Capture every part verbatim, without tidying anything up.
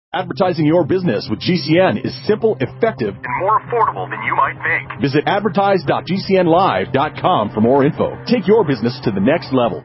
Advertising your business with G C N is simple, effective, and more affordable than you might think. Visit advertise dot g c n live dot com for more info. Take your business to the next level.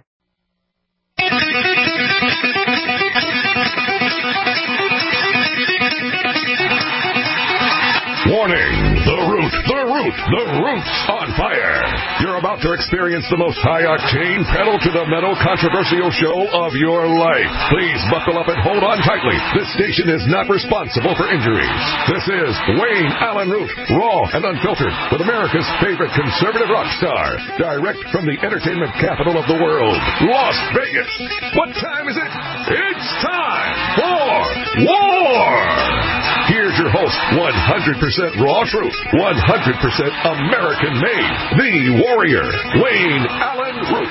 Warning! The Root, the Root, the Root's on fire! You're about to experience the most high-octane, pedal-to-the-metal, controversial show of your life. Please buckle up and hold on tightly. This station is not responsible for injuries. This is Wayne Allen Root, raw and unfiltered, with America's favorite conservative rock star, direct from the entertainment capital of the world, Las Vegas. What time is it? It's time for war! Here's your host, one hundred percent raw truth, one hundred percent American-made, the warrior, Wayne Allen Root.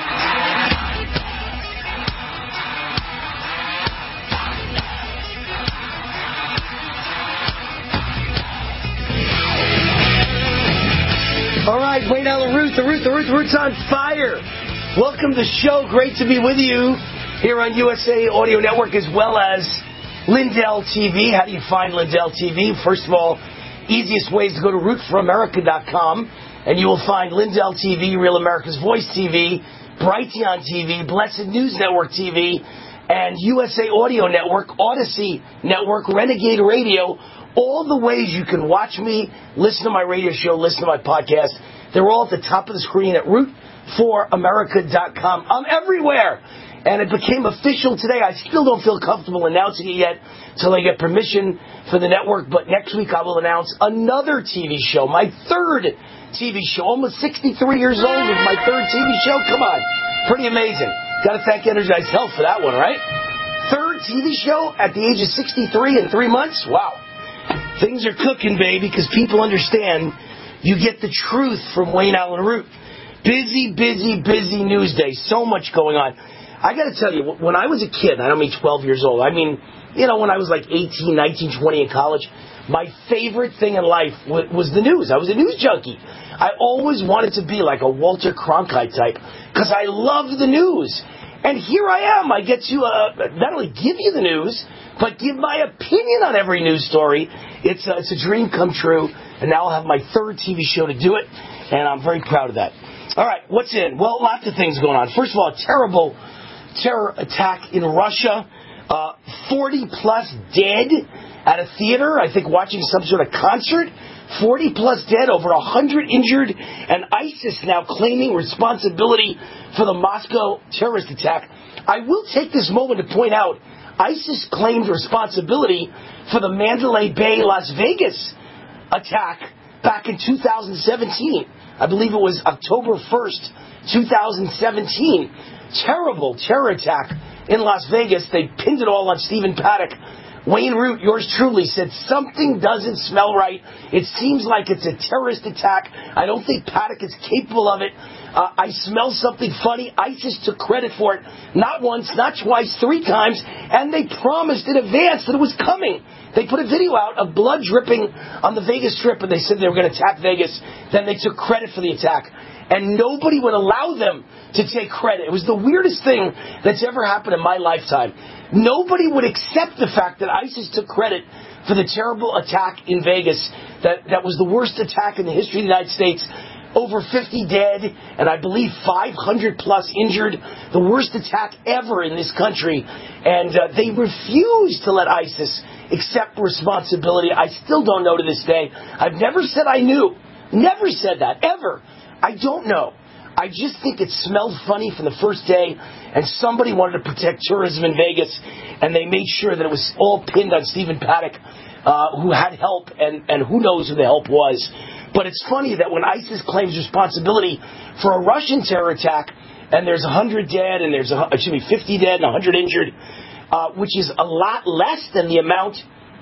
All right, Wayne Allen Root, the Root, the Root, the Root's on fire. Welcome to the show. Great to be with you here on U S A Audio Network as well as Lindell T V. How do you find Lindell T V? First of all, easiest way is to go to root for america dot com, and you will find Lindell T V, Real America's Voice T V, Brighteon T V, Blessed News Network T V, and U S A Audio Network, Odyssey Network, Renegade Radio. All the ways you can watch me, listen to my radio show, listen to my podcast, they're all at the top of the screen at root for america dot com. I'm everywhere. And it became official today. I still don't feel comfortable announcing it yet until I get permission for the network. But next week I will announce another T V show, my third T V show. Almost sixty-three years old with my third T V show. Come on. Pretty amazing. Got to thank Energized Health for that one, right? Third T V show at the age of sixty-three in three months? Wow. Things are cooking, baby, because people understand you get the truth from Wayne Allen Root. Busy, busy, busy news day. So much going on. I got to tell you, when I was a kid, I don't mean twelve years old, I mean, you know, when I was like eighteen, nineteen, twenty in college, my favorite thing in life w- was the news. I was a news junkie. I always wanted to be like a Walter Cronkite type because I loved the news. And here I am. I get to uh, not only give you the news, but give my opinion on every news story. It's a, it's a dream come true. And now I'll have my third T V show to do it. And I'm very proud of that. All right, what's in? Well, lots of things going on. First of all, a terrible terror attack in Russia. Uh, forty plus dead at a theater, I think watching some sort of concert. forty plus dead, over one hundred injured, and ISIS now claiming responsibility for the Moscow terrorist attack. I will take this moment to point out, ISIS claimed responsibility for the Mandalay Bay, Las Vegas attack back in two thousand seventeen. I believe it was October first, two thousand seventeen. Terrible terror attack in Las Vegas. They pinned it all on Stephen Paddock. Wayne Root, yours truly, said something doesn't smell right. It seems like it's a terrorist attack. I don't think Paddock is capable of it. Uh, I smell something funny. ISIS took credit for it. Not once, not twice, three times. And they promised in advance that it was coming. They put a video out of blood dripping on the Vegas Strip, and they said they were going to attack Vegas. Then they took credit for the attack. And nobody would allow them to take credit. It was the weirdest thing that's ever happened in my lifetime. Nobody would accept the fact that ISIS took credit for the terrible attack in Vegas. That, that was the worst attack in the history of the United States. Over fifty dead, and I believe five hundred plus injured. The worst attack ever in this country. And uh, they refused to let ISIS accept responsibility. I still don't know to this day. I've never said I knew. Never said that, ever. I don't know. I just think it smelled funny from the first day, and somebody wanted to protect tourism in Vegas, and they made sure that it was all pinned on Stephen Paddock, uh, who had help, and, and who knows who the help was. But it's funny that when ISIS claims responsibility for a Russian terror attack, and there's one hundred dead, and there's, a, excuse me, fifty dead and one hundred injured, uh, which is a lot less than the amount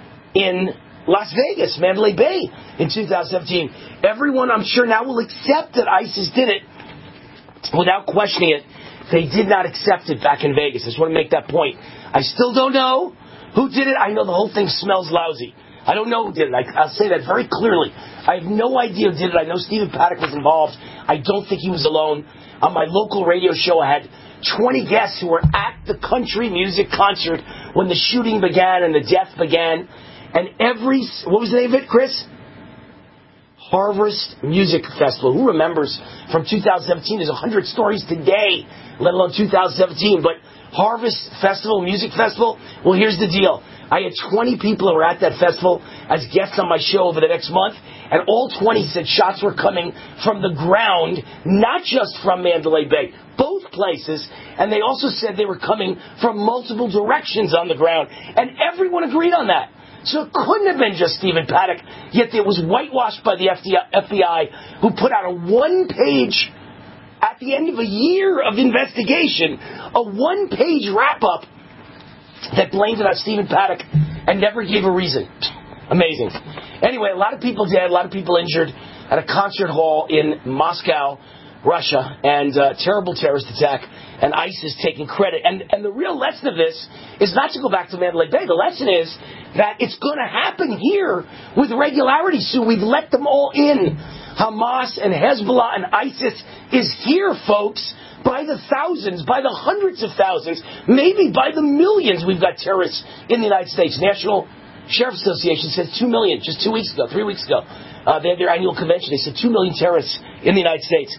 in Las Vegas, Mandalay Bay in two thousand seventeen. Everyone, I'm sure, now will accept that ISIS did it without questioning it. They did not accept it back in Vegas. I just want to make that point. I still don't know who did it. I know the whole thing smells lousy. I don't know who did it. I, I'll say that very clearly. I have no idea who did it. I know Stephen Paddock was involved. I don't think he was alone. On my local radio show, I had twenty guests who were at the country music concert when the shooting began and the death began. And every, what was the name of it, Chris? Harvest Music Festival. Who remembers from two thousand seventeen? There's one hundred stories today, let alone two thousand seventeen. But Harvest Festival, Music Festival, well, here's the deal. I had twenty people who were at that festival as guests on my show over the next month, and all twenty said shots were coming from the ground, not just from Mandalay Bay, both places, and they also said they were coming from multiple directions on the ground, and everyone agreed on that. So it couldn't have been just Stephen Paddock, yet it was whitewashed by the F B I, who put out a one-page, at the end of a year of investigation, a one-page wrap-up that blamed it on Stephen Paddock and never gave a reason. Amazing. Anyway, a lot of people dead, a lot of people injured at a concert hall in Moscow, Russia, and uh, terrible terrorist attack, and ISIS taking credit. And, and the real lesson of this is not to go back to Mandalay Bay. The lesson is that it's going to happen here with regularity soon. We've let them all in. Hamas and Hezbollah and ISIS is here, folks, by the thousands, by the hundreds of thousands, maybe by the millions. We've got terrorists in the United States. National Sheriff's Association said two million just two weeks ago, three weeks ago. Uh, they had their annual convention. They said two million terrorists in the United States.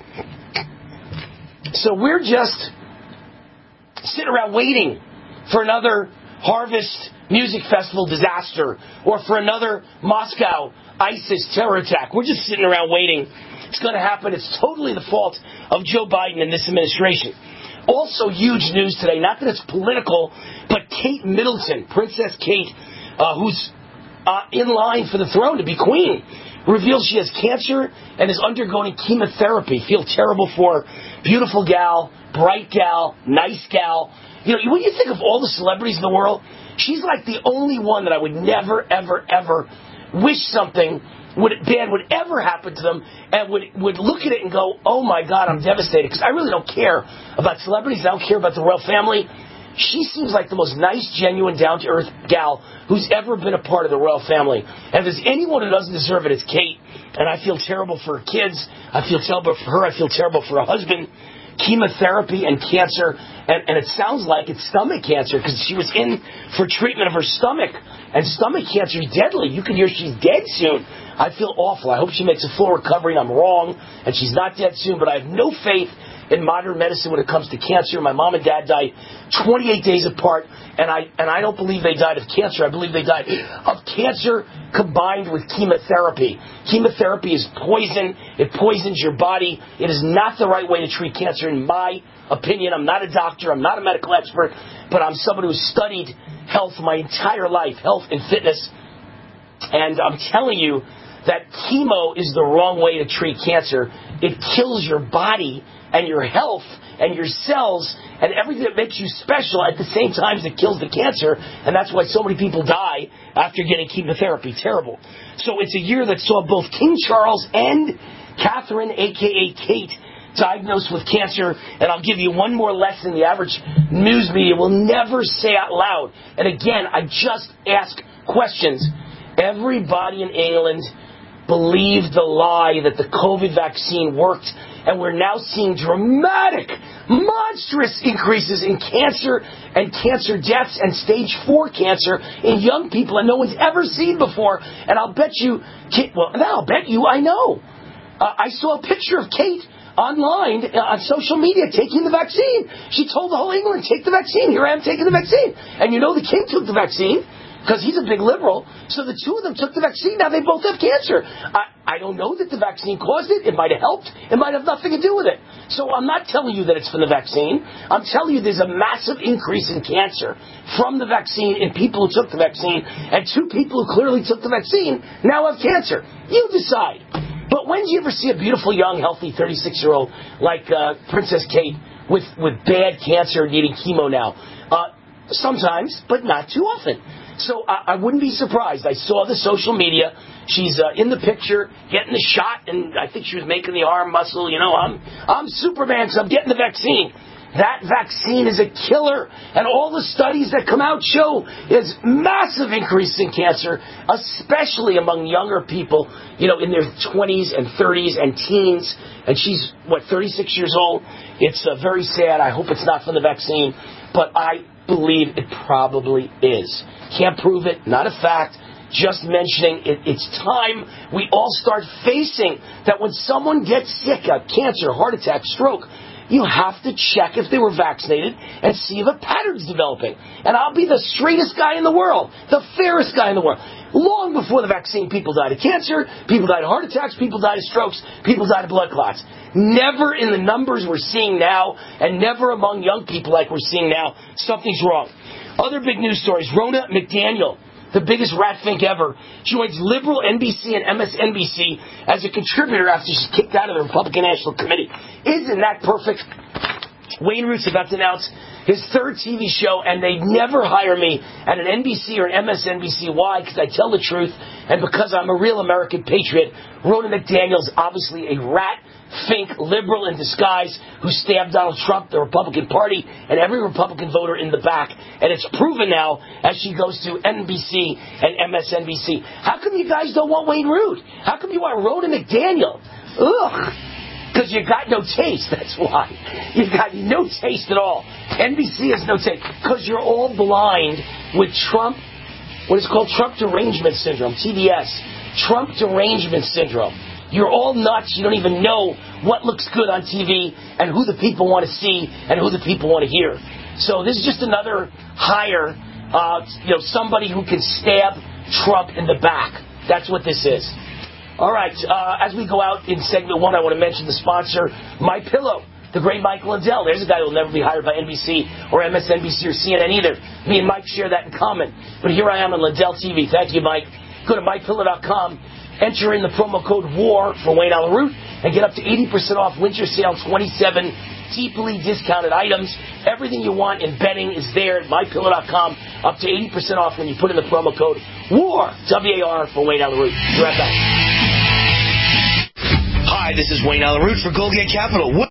So we're just sitting around waiting for another Harvest Music Festival disaster or for another Moscow ISIS terror attack. We're just sitting around waiting. It's going to happen. It's totally the fault of Joe Biden and this administration. Also huge news today, not that it's political, but Kate Middleton, Princess Kate, uh, who's uh, in line for the throne to be queen, reveals she has cancer and is undergoing chemotherapy. Feel terrible for her. Beautiful gal, bright gal, nice gal. You know, when you think of all the celebrities in the world, she's like the only one that I would never, ever, ever wish something would bad would ever happen to them and would, would look at it and go, oh my God, I'm devastated. Because I really don't care about celebrities. I don't care about the royal family. She seems like the most nice, genuine, down-to-earth gal who's ever been a part of the royal family. And if there's anyone who doesn't deserve it, it's Kate. And I feel terrible for her kids. I feel terrible for her. I feel terrible for her husband. Chemotherapy and cancer. And, and it sounds like it's stomach cancer because she was in for treatment of her stomach. And stomach cancer is deadly. You can hear she's dead soon. I feel awful. I hope she makes a full recovery and I'm wrong and she's not dead soon. But I have no faith in modern medicine when it comes to cancer. My mom and dad died twenty-eight days apart, and I and I don't believe they died of cancer. I believe they died of cancer combined with chemotherapy. Chemotherapy is poison. It poisons your body. It is not the right way to treat cancer, in my opinion. I'm not a doctor. I'm not a medical expert, but I'm someone who's studied health my entire life, health and fitness. And I'm telling you that chemo is the wrong way to treat cancer. It kills your body and your health and your cells and everything that makes you special at the same time as it kills the cancer. And that's why so many people die after getting chemotherapy. Terrible. So it's a year that saw both King Charles and Catherine, a k a. Kate, diagnosed with cancer. And I'll give you one more lesson the average news media will never say out loud. And again, I just ask questions. Everybody in England believed the lie that the COVID vaccine worked, and we're now seeing dramatic, monstrous increases in cancer and cancer deaths and stage four cancer in young people, and no one's ever seen before. And I'll bet you, well, I'll bet you I know. Uh, I saw a picture of Kate online uh, on social media taking the vaccine. She told the whole England, take the vaccine. Here I am taking the vaccine. And you know the king took the vaccine, because he's a big liberal. So the two of them took the vaccine. Now they both have cancer. I, I don't know that the vaccine caused it. It might have helped. It might have nothing to do with it. So I'm not telling you that it's from the vaccine. I'm telling you there's a massive increase in cancer from the vaccine in people who took the vaccine. And two people who clearly took the vaccine now have cancer. You decide. But when do you ever see a beautiful, young, healthy thirty-six-year-old like uh, Princess Kate with, with bad cancer needing chemo now? Uh, sometimes, but not too often. So I, I wouldn't be surprised. I saw the social media. She's uh, in the picture, getting the shot, and I think she was making the arm muscle. You know, I'm I'm Superman because I'm getting the vaccine. That vaccine is a killer. And all the studies that come out show is massive increase in cancer, especially among younger people, you know, in their twenties and thirties and teens. And she's, what, thirty-six years old? It's uh, very sad. I hope it's not from the vaccine. But I believe it probably is. Can't prove it. Not a fact. Just mentioning it, it's time we all start facing that when someone gets sick, a cancer, heart attack, stroke, you have to check if they were vaccinated and see if a pattern's developing. And I'll be the straightest guy in the world, the fairest guy in the world. Long before the vaccine, people died of cancer, people died of heart attacks, people died of strokes, people died of blood clots. Never in the numbers we're seeing now, and never among young people like we're seeing now. Something's wrong. Other big news stories. Ronna McDaniel, the biggest rat fink ever, joins liberal N B C and M S N B C as a contributor after she's kicked out of the Republican National Committee. Isn't that perfect? Wayne Root's about to announce his third T V show, and they'd never hire me at an N B C or an M S N B C. Why? Because I tell the truth, and because I'm a real American patriot. Ronna McDaniel's obviously a rat fink liberal in disguise who stabbed Donald Trump, the Republican Party, and every Republican voter in the back. And it's proven now as she goes to N B C and M S N B C. How come you guys don't want Wayne Root? How come you want Ronna McDaniel? Ugh. Because you got no taste, that's why. You got no taste at all. N B C has no taste. Because you're all blind with Trump, what is called Trump derangement syndrome, T D S. Trump derangement syndrome. You're all nuts. You don't even know what looks good on T V and who the people want to see and who the people want to hear. So this is just another hire, uh, you know, somebody who can stab Trump in the back. That's what this is. All right. Uh, as we go out in segment one, I want to mention the sponsor, MyPillow. The great Mike Lindell. There's a guy who will never be hired by N B C or M S N B C or C N N either. Me and Mike share that in common. But here I am on Lindell T V. Thank you, Mike. Go to my pillow dot com. Enter in the promo code WAR for Wayne Allyn Root and get up to eighty percent off winter sale twenty-seven deeply discounted items. Everything you want in bedding is there at my pillow dot com. Up to eighty percent off when you put in the promo code WAR, W A R, for Wayne Allyn Root. Be right back. Hi, this is Wayne Allyn Root for Goldgate Capital. What?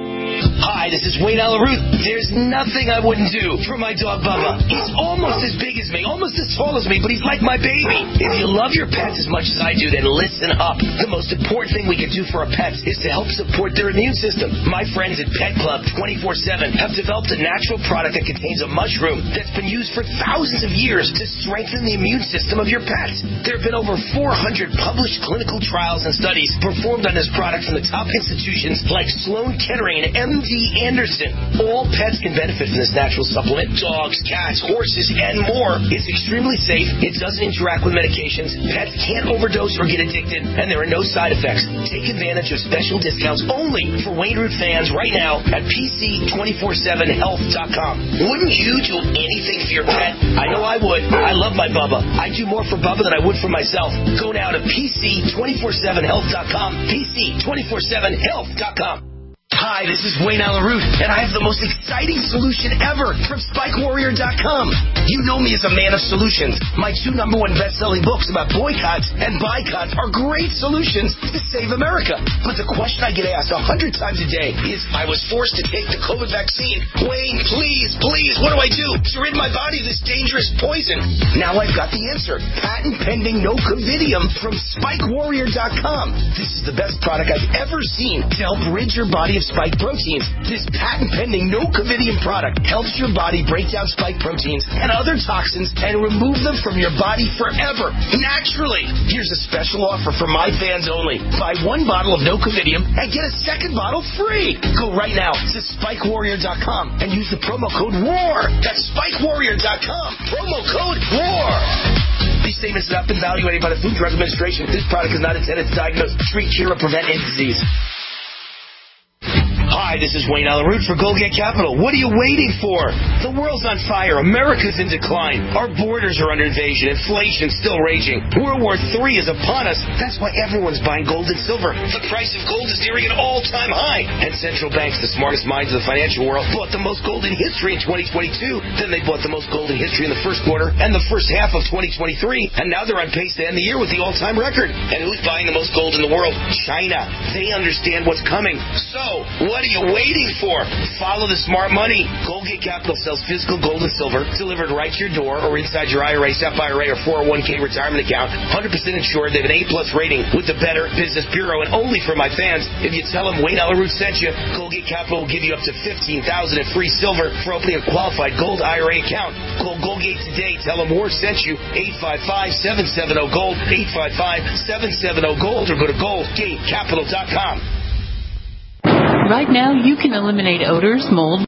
Hi, this is Wayne Allyn Root. There's nothing I wouldn't do for my dog Bubba. He's almost as big as me, almost as tall as me, but he's like my baby. If you love your pets as much as I do, then listen up. The most important thing we can do for our pets is to help support their immune system. My friends at Pet Club twenty-four seven have developed a natural product that contains a mushroom that's been used for thousands of years to strengthen the immune system of your pets. There have been over four hundred published clinical trials and studies performed on this product from the top institutions like Sloan Kettering and M D Anderson. All pets can benefit from this natural supplement. Dogs, cats, horses, and more. It's extremely safe. It doesn't interact with medications. Pets can't overdose or get addicted, and there are no side effects. Take advantage of special discounts only for Wayne Root fans right now at P C two four seven health dot com. Wouldn't you do anything for your pet? I know I would. I love my Bubba. I do more for Bubba than I would for myself. Go now to P C two four seven health dot com. P C two four seven health dot com. Hi, this is Wayne Allyn Root, and I have the most exciting solution ever from Spike Warrior dot com. You know me as a man of solutions. My two number one best-selling books about boycotts and boycotts are great solutions to save America. But the question I get asked a hundred times a day is, I was forced to take the COVID vaccine. Wayne, please, please, what do I do to rid my body of this dangerous poison? Now I've got the answer. Patent-pending Nocovidium from Spike Warrior dot com. This is the best product I've ever seen to help rid your body of spike proteins. This patent-pending Nocovidium product helps your body break down spike proteins and other toxins and remove them from your body forever, naturally. Here's a special offer for my fans only. Buy one bottle of Nocovidium and get a second bottle free. Go right now to Spike Warrior dot com and use the promo code WAR. That's Spike Warrior dot com. Promo code WAR. These statements have not been evaluated by the Food and Drug Administration. This product is not intended to diagnose, treat, cure, or prevent any disease. Hi, this is Wayne Allyn Root for Goldgate Capital. What are you waiting for? The world's on fire. America's in decline. Our borders are under invasion. Inflation's still raging. World War Three is upon us. That's why everyone's buying gold and silver. The price of gold is nearing an all-time high. And central banks, the smartest minds of the financial world, bought the most gold in history in twenty twenty-two. Then they bought the most gold in history in the first quarter and the first half of twenty twenty-three. And now they're on pace to end the year with the all-time record. And who's buying the most gold in the world? China. They understand what's coming. So, what are you y'all waiting for? Follow the smart money. Goldgate Capital sells physical gold and silver delivered right to your door or inside your I R A, S E P I R A, or four oh one k retirement account. one hundred percent insured. They have an A-plus rating with the Better Business Bureau. And only for my fans, if you tell them Wayne Allyn Root sent you, Goldgate Capital will give you up to fifteen thousand dollars in free silver for opening a qualified gold I R A account. Call Goldgate today. Tell them Moore sent you. eight five five, seven seven zero, GOLD. eight five five, seven seven zero, GOLD. Or go to gold gate capital dot com. Right now, you can eliminate odors, mold.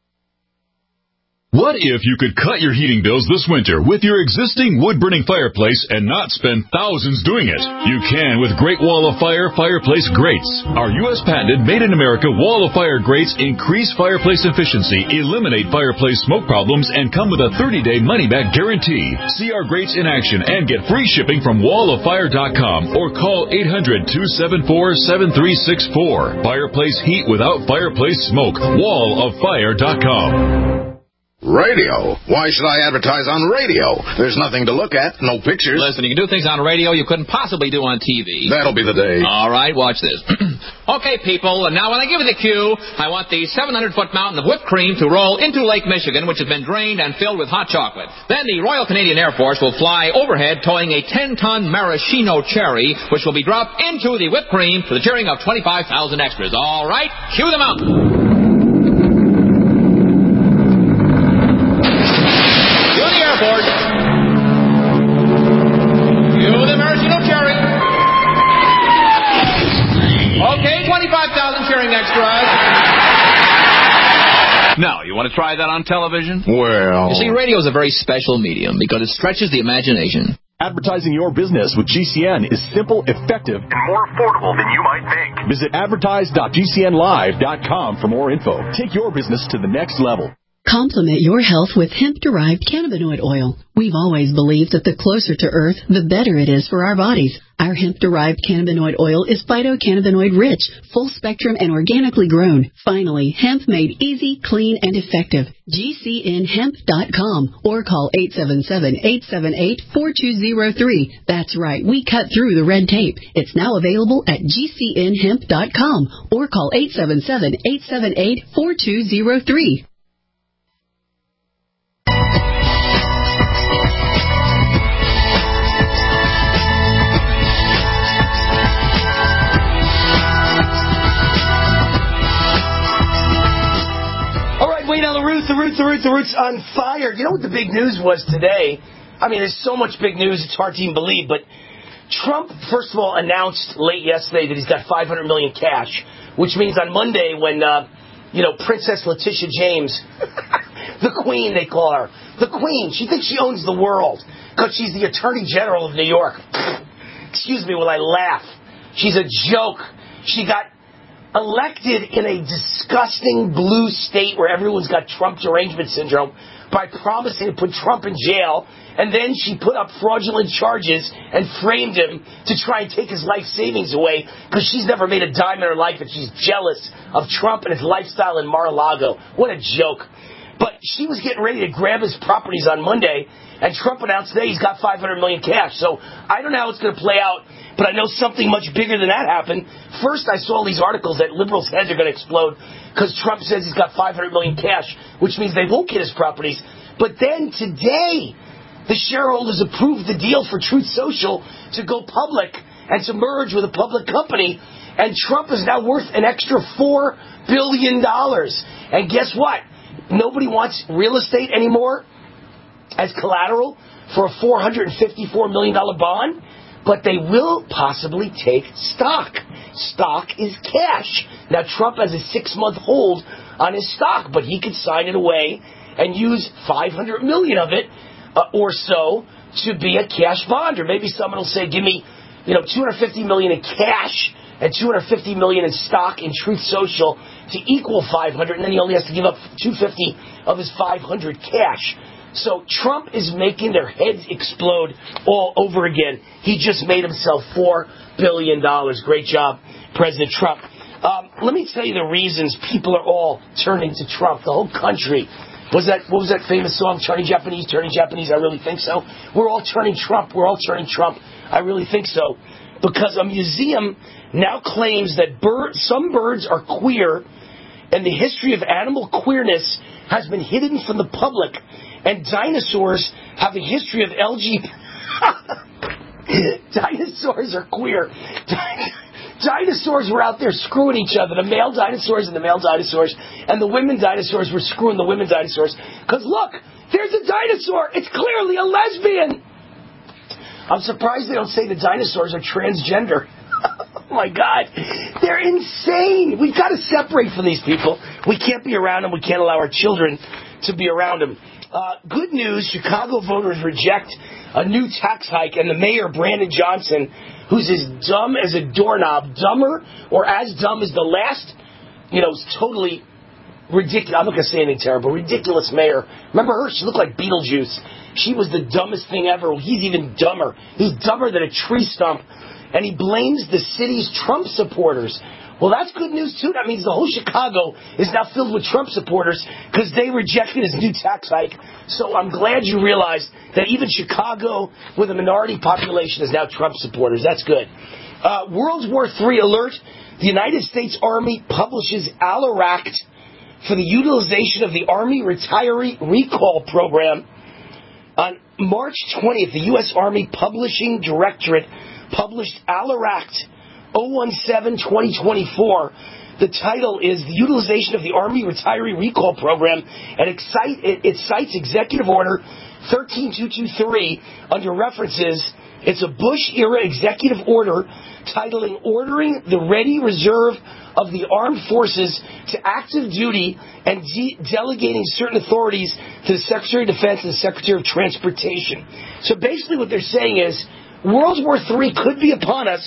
What if you could cut your heating bills this winter with your existing wood-burning fireplace and not spend thousands doing it? You can with Great Wall of Fire fireplace grates. Our U S patented made-in-America Wall of Fire grates increase fireplace efficiency, eliminate fireplace smoke problems, and come with a thirty-day money-back guarantee. See our grates in action and get free shipping from wall of fire dot com or call eight hundred, two seven four, seven three six four. Fireplace heat without fireplace smoke. wall of fire dot com. Radio? Why should I advertise on radio? There's nothing to look at, no pictures. Listen, you can do things on radio you couldn't possibly do on T V. That'll be the day. All right, watch this. Okay, people, and now when I give you the cue, I want the seven hundred foot mountain of whipped cream to roll into Lake Michigan, which has been drained and filled with hot chocolate. Then the Royal Canadian Air Force will fly overhead towing a ten ton maraschino cherry, which will be dropped into the whipped cream to the cheering of twenty-five thousand extras. All right, cue the mountain. Airport. You the maraschino cherry. Okay, twenty-five thousand cheering extras. Now, you want to try that on television? Well... You see, radio is a very special medium because it stretches the imagination. Advertising your business with G C N is simple, effective, and more affordable than you might think. Visit advertise dot g c n live dot com for more info. Take your business to the next level. Complement your health with hemp-derived cannabinoid oil. We've always believed that the closer to Earth, the better it is for our bodies. Our hemp-derived cannabinoid oil is phytocannabinoid-rich, full-spectrum, and organically grown. Finally, hemp made easy, clean, and effective. G C N hemp dot com or call eight seven seven, eight seven eight, four two zero three. That's right, we cut through the red tape. It's now available at G C N hemp dot com or call eight seven seven, eight seven eight, four two zero three. Wayne Allyn Root, the Root, the Root, the Root's on fire. You know what the big news was today? I mean, there's so much big news, it's hard to even believe. But Trump, first of all, announced late yesterday that he's got five hundred million dollars cash, which means on Monday when, uh, you know, Princess Letitia James, the Queen, they call her, the Queen, she thinks she owns the world because she's the Attorney General of New York. Excuse me while I laugh. She's a joke. She got elected in a disgusting blue state where everyone's got Trump derangement syndrome by promising to put Trump in jail, and then she put up fraudulent charges and framed him to try and take his life savings away because she's never made a dime in her life and she's jealous of Trump and his lifestyle in Mar-a-Lago. What a joke. But she was getting ready to grab his properties on Monday, and Trump announced today he's got five hundred million dollars cash. So I don't know how it's going to play out, but I know something much bigger than that happened. First, I saw all these articles that liberals' heads are going to explode because Trump says he's got five hundred million dollars cash, which means they won't get his properties. But then today, the shareholders approved the deal for Truth Social to go public and to merge with a public company, and Trump is now worth an extra four billion dollars. And guess what? Nobody wants real estate anymore as collateral for a four hundred fifty-four million dollars bond, but they will possibly take stock. Stock is cash. Now, Trump has a six-month hold on his stock, but he could sign it away and use five hundred million dollars of it uh, or so to be a cash bond. Or maybe someone will say, give me, you know, two hundred fifty million dollars in cash and two hundred fifty million dollars in stock in Truth Social to equal five hundred, and then he only has to give up two hundred fifty of his five hundred cash. So Trump is making their heads explode all over again. He just made himself four billion dollars. Great job, President Trump. Um, let me tell you the reasons people are all turning to Trump. The whole country. Was that, what was that famous song, Turning Japanese, Turning Japanese? I really think so. We're all turning Trump. We're all turning Trump. I really think so. Because a museum now claims that bird, some birds are queer and the history of animal queerness has been hidden from the public, and dinosaurs have a history of L G B T. Dinosaurs are queer. Dinosaurs were out there screwing each other, the male dinosaurs and the male dinosaurs, and the women dinosaurs were screwing the women dinosaurs. Because look, there's a dinosaur. It's clearly a lesbian. I'm surprised they don't say the dinosaurs are transgender. Oh, my God. They're insane. We've got to separate from these people. We can't be around them. We can't allow our children to be around them. Uh, good news, Chicago voters reject a new tax hike, and the mayor, Brandon Johnson, who's as dumb as a doorknob, dumber or as dumb as the last, you know, totally ridiculous, I'm not going to say anything terrible, ridiculous mayor. Remember her? She looked like Beetlejuice. She was the dumbest thing ever. He's even dumber. He's dumber than a tree stump. And he blames the city's Trump supporters. Well, that's good news, too. That means the whole Chicago is now filled with Trump supporters because they rejected his new tax hike. So I'm glad you realized that even Chicago, with a minority population, is now Trump supporters. That's good. Uh, World War Three alert. The United States Army publishes ALAR Act for the utilization of the Army Retiree Recall Program. On March twentieth, the U S Army Publishing Directorate published ALAR Act oh one seven twenty twenty-four. The title is The Utilization of the Army Retiree Recall Program, and it, cite, it, it cites Executive Order thirteen two twenty-three under references. It's a Bush-era executive order titling Ordering the Ready Reserve of the Armed Forces to Active Duty and de- delegating certain authorities to the Secretary of Defense and the Secretary of Transportation. So basically what they're saying is World War Three could be upon us,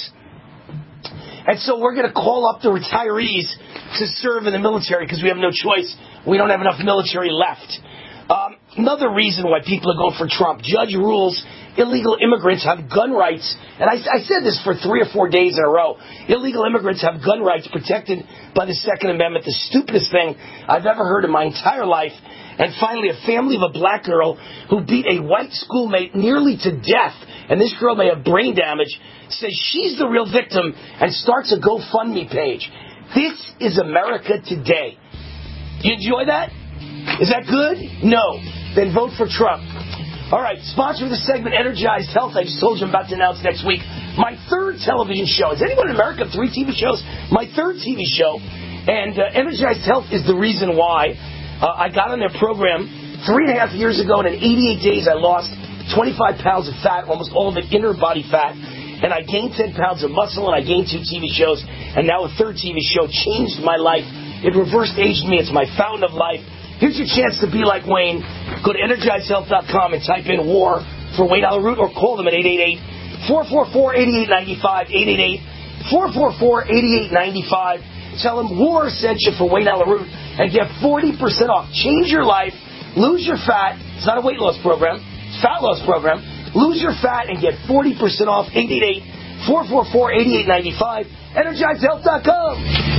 and so we're going to call up the retirees to serve in the military because we have no choice. We don't have enough military left. Um, another reason why people are going for Trump. Judge rules illegal immigrants have gun rights. And I, I said this for three or four days in a row. Illegal immigrants have gun rights protected by the Second Amendment. The stupidest thing I've ever heard in my entire life. And finally, a family of a black girl who beat a white schoolmate nearly to death, and this girl may have brain damage, says she's the real victim and starts a GoFundMe page. This is America today. You enjoy that? Is that good? No. Then vote for Trump. All right, sponsor of the segment, Energized Health. I just told you I'm about to announce next week my third television show. Has anyone in America three T V shows? My third T V show. And uh, Energized Health is the reason why uh, I got on their program three and a half years ago, and in eighty-eight days I lost twenty-five pounds of fat, almost all of it inner body fat. And I gained ten pounds of muscle, and I gained two T V shows. And now a third T V show changed my life. It reversed aged me. It's my fountain of life. Here's your chance to be like Wayne. Go to energized health dot com and type in WAR for Wayne Allyn Root, or call them at eight eight eight, four four four, eight eight nine five, eight eight eight, four four four, eight eight nine five. Tell them WAR sent you for Wayne Allyn Root and get forty percent off. Change your life. Lose your fat. It's not a weight loss program. It's a fat loss program. Lose your fat and get forty percent off. eight eight eight, four four four, eight eight nine five. energized health dot com.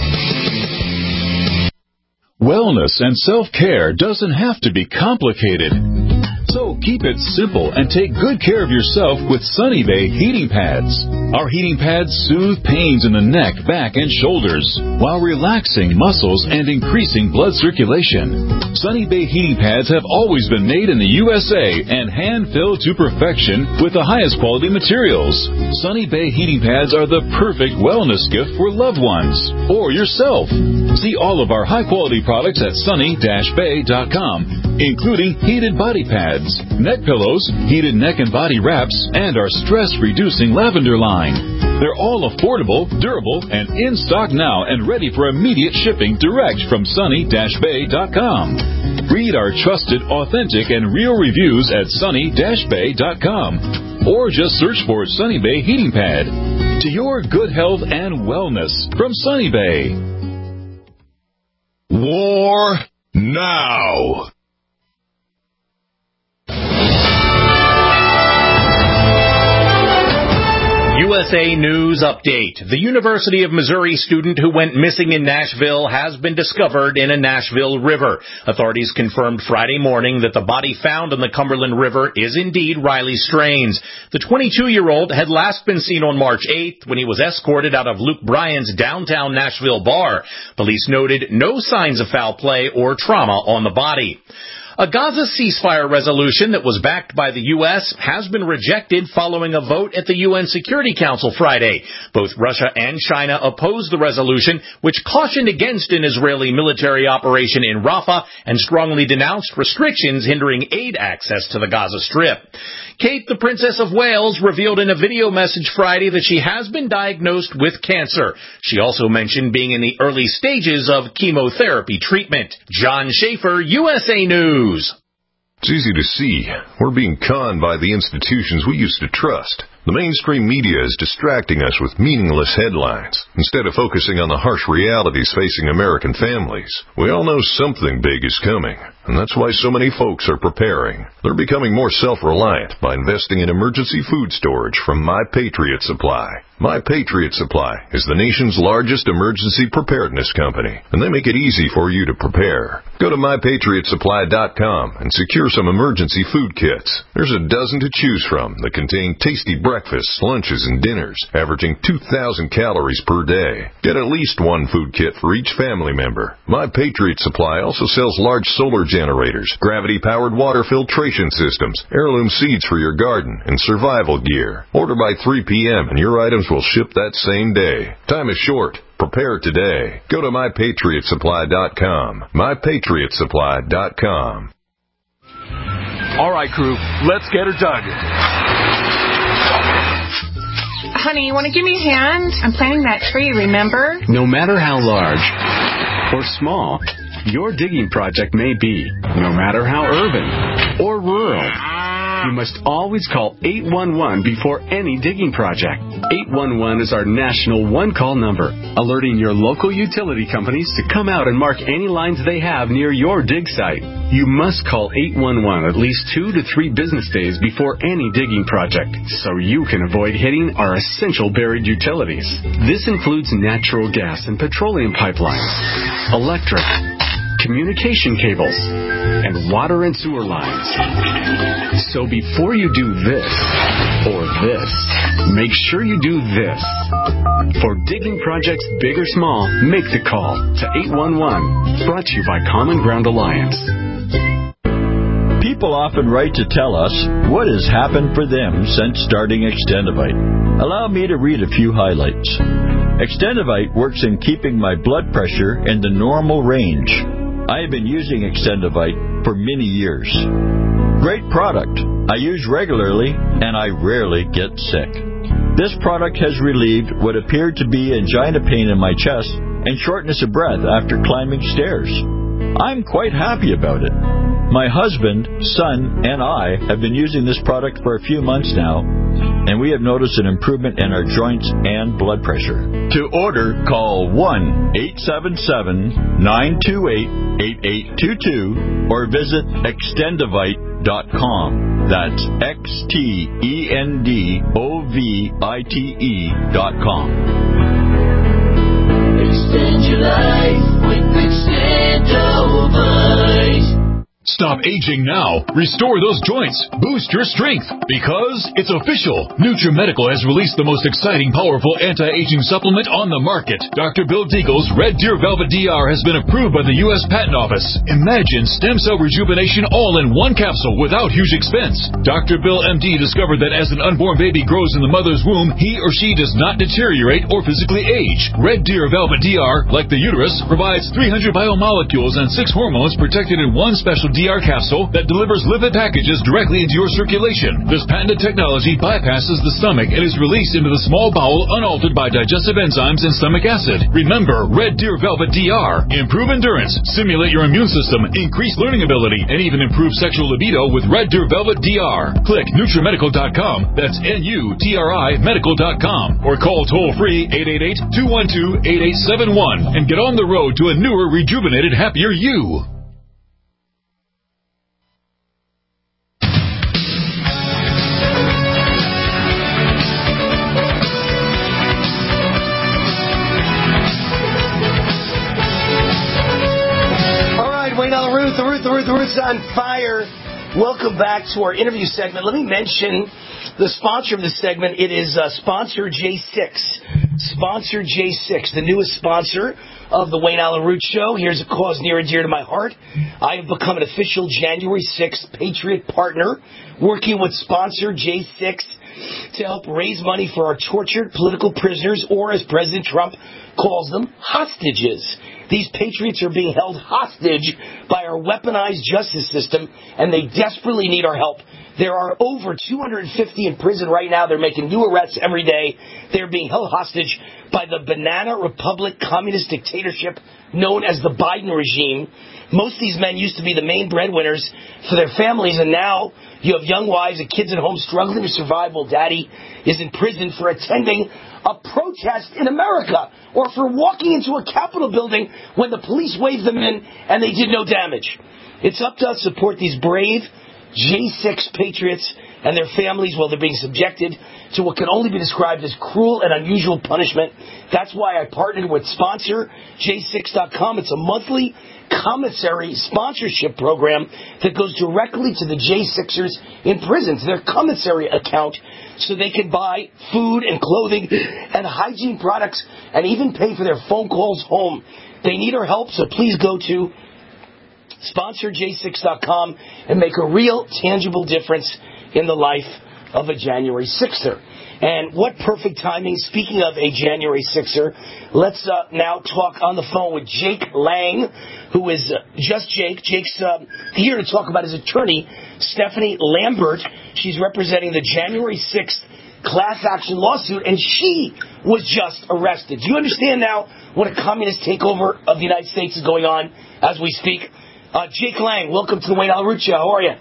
Wellness and self-care doesn't have to be complicated. So keep it simple and take good care of yourself with Sunny Bay heating pads. Our heating pads soothe pains in the neck, back, and shoulders while relaxing muscles and increasing blood circulation. Sunny Bay heating pads have always been made in the U S A and hand-filled to perfection with the highest quality materials. Sunny Bay heating pads are the perfect wellness gift for loved ones or yourself. See all of our high-quality products at sunny dash bay dot com, including heated body pads, neck pillows, heated neck and body wraps, and our stress-reducing lavender line. They're all affordable, durable, and in stock now and ready for immediate shipping direct from sunny dash bay dot com. Read our trusted, authentic, and real reviews at sunny dash bay dot com, or just search for Sunny Bay Heating Pad. To your good health and wellness from Sunny Bay. War now. U U S A News Update. The University of Missouri student who went missing in Nashville has been discovered in a Nashville river. Authorities confirmed Friday morning that the body found in the Cumberland River is indeed Riley Strains. The twenty-two-year-old had last been seen on March eighth when he was escorted out of Luke Bryan's downtown Nashville bar. Police noted no signs of foul play or trauma on the body. A Gaza ceasefire resolution that was backed by the U S has been rejected following a vote at the U N Security Council Friday. Both Russia and China opposed the resolution, which cautioned against an Israeli military operation in Rafah and strongly denounced restrictions hindering aid access to the Gaza Strip. Kate, the Princess of Wales, revealed in a video message Friday that she has been diagnosed with cancer. She also mentioned being in the early stages of chemotherapy treatment. John Schaefer, U S A News. It's easy to see. We're being conned by the institutions we used to trust. The mainstream media is distracting us with meaningless headlines instead of focusing on the harsh realities facing American families. We all know something big is coming, and that's why so many folks are preparing. They're becoming more self-reliant by investing in emergency food storage from My Patriot Supply. My Patriot Supply is the nation's largest emergency preparedness company, and they make it easy for you to prepare. Go to my patriot supply dot com and secure some emergency food kits. There's a dozen to choose from that contain tasty breakfasts, lunches, and dinners, averaging two thousand calories per day. Get at least one food kit for each family member. My Patriot Supply also sells large solar generators, gravity-powered water filtration systems, heirloom seeds for your garden, and survival gear. Order by three p.m. and your items will ship that same day. Time is short. Prepare today. Go to my patriot supply dot com. my patriot supply dot com. All right, crew, let's get her dug. Honey, you want to give me a hand? I'm planting that tree, remember? No matter how large or small your digging project may be, no matter how urban or rural, you must always call eight one one before any digging project. eight one one is our national one-call number, alerting your local utility companies to come out and mark any lines they have near your dig site. You must call eight one one at least two to three business days before any digging project, so you can avoid hitting our essential buried utilities. This includes natural gas and petroleum pipelines, electric, communication cables, and water and sewer lines. So before you do this or this, make sure you do this. For digging projects big or small, make the call to eight one one. Brought to you by Common Ground Alliance. People often write to tell us what has happened for them since starting Extendivite. Allow me to read a few highlights. Extendivite works in keeping my blood pressure in the normal range. I have been using Extendivite for many years. Great product. I use regularly, and I rarely get sick. This product has relieved what appeared to be angina pain in my chest and shortness of breath after climbing stairs. I'm quite happy about it. My husband, son, and I have been using this product for a few months now, and we have noticed an improvement in our joints and blood pressure. To order, call one eight seven seven, nine two eight, eight eight two two or visit extendivite dot com. That's X T E N D O V I T E dot com. Extend your life with Extendivite. Stop aging now. Restore those joints. Boost your strength. Because it's official. NutriMedical has released the most exciting, powerful anti-aging supplement on the market. Doctor Bill Deagle's Red Deer Velvet D R has been approved by the U S Patent Office. Imagine stem cell rejuvenation all in one capsule without huge expense. Doctor Bill M D discovered that as an unborn baby grows in the mother's womb, he or she does not deteriorate or physically age. Red Deer Velvet D R, like the uterus, provides three hundred biomolecules and six hormones protected in one special D R capsule that delivers lipid packages directly into your circulation. This patented technology bypasses the stomach and is released into the small bowel unaltered by digestive enzymes and stomach acid. Remember, Red Deer Velvet D R. Improve endurance, stimulate your immune system, increase learning ability, and even improve sexual libido with Red Deer Velvet D R. Click NutriMedical dot com. That's N U T R I medical dot com. Or call toll-free eight eight eight, two one two, eight eight seven one and get on the road to a newer, rejuvenated, happier you. Ruth. The Ruth's on fire. Welcome back to our interview segment. Let me mention the sponsor of this segment. It is uh, Sponsor J six. Sponsor J six, the newest sponsor of the Wayne Allyn Root Show. Here's a cause near and dear to my heart. I have become an official January sixth Patriot partner, working with Sponsor J six to help raise money for our tortured political prisoners, or as President Trump calls them, hostages. These patriots are being held hostage by our weaponized justice system, and they desperately need our help. There are over two hundred fifty in prison right now. They're making new arrests every day. They're being held hostage by the Banana Republic communist dictatorship known as the Biden regime. Most of these men used to be the main breadwinners for their families, and now you have young wives and kids at home struggling to survive while daddy is in prison for attending a protest in America, or for walking into a Capitol building when the police waved them in and they did no damage. It's up to us to support these brave J six patriots and their families while they're being subjected to what can only be described as cruel and unusual punishment. That's why I partnered with Sponsor J six dot com. It's a monthly commissary sponsorship program that goes directly to the J sixers in prison, to their commissary account, so they can buy food and clothing and hygiene products and even pay for their phone calls home. They need our help, so please go to Sponsor J six dot com and make a real, tangible difference in the life of a January sixer. And what perfect timing. Speaking of a January sixer, let's uh, now talk on the phone with Jake Lang, who is uh, just Jake. Jake's uh, here to talk about his attorney, Stephanie Lambert. She's representing the January sixth class action lawsuit, and she was just arrested. Do you understand now what a communist takeover of the United States is going on as we speak? Uh, Jake Lang, welcome to the Wayne Allyn Root Show. How are you?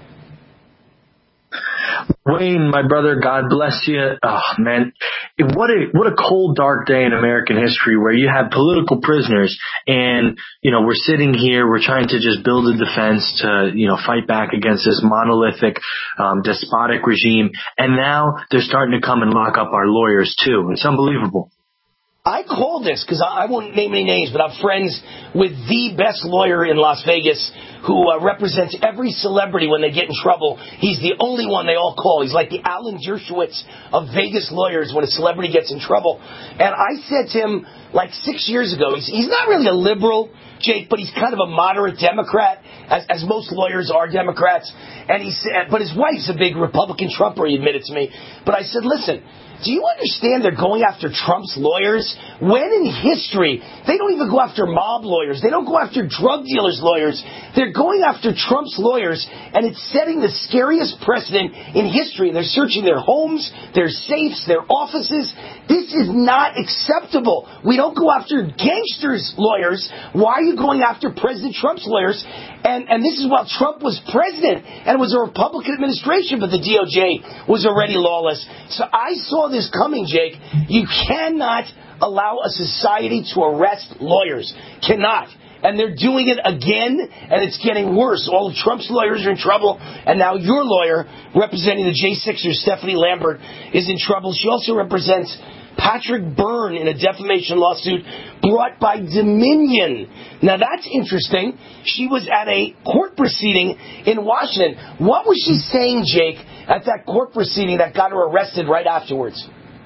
Wayne, my brother, God bless you. Oh, man, what a what a cold, dark day in American history where you have political prisoners and, you know, we're sitting here, we're trying to just build a defense to, you know, fight back against this monolithic, um, despotic regime. And now they're starting to come and lock up our lawyers, too. It's unbelievable. I called this because I won't name any names, but I'm friends with the best lawyer in Las Vegas who uh, represents every celebrity when they get in trouble. He's the only one they all call. He's like the Alan Dershowitz of Vegas lawyers when a celebrity gets in trouble. And I said to him like six years ago, he's, he's not really a liberal, Jake, but he's kind of a moderate Democrat, as, as most lawyers are Democrats. And he said, but his wife's a big Republican Trumper, he admitted to me. But I said, listen, do you understand they're going after Trump's lawyers? When in history, they don't even go after mob lawyers. They don't go after drug dealers' lawyers. They're going after Trump's lawyers, and it's setting the scariest precedent in history. They're searching their homes, their safes, their offices. This is not acceptable. We don't go after gangsters' lawyers. Why are you going after President Trump's lawyers? And, and this is while Trump was president, and it was a Republican administration, but the D O J was already lawless. So I saw this coming, Jake. You cannot allow a society to arrest lawyers. Cannot. And they're doing it again, and it's getting worse. All of Trump's lawyers are in trouble, and now your lawyer, representing the J sixers, Stephanie Lambert, is in trouble. She also represents Patrick Byrne in a defamation lawsuit brought by Dominion. Now, that's interesting. She was at a court proceeding in Washington. What was she saying, Jake, at that court proceeding that got her arrested right afterwards?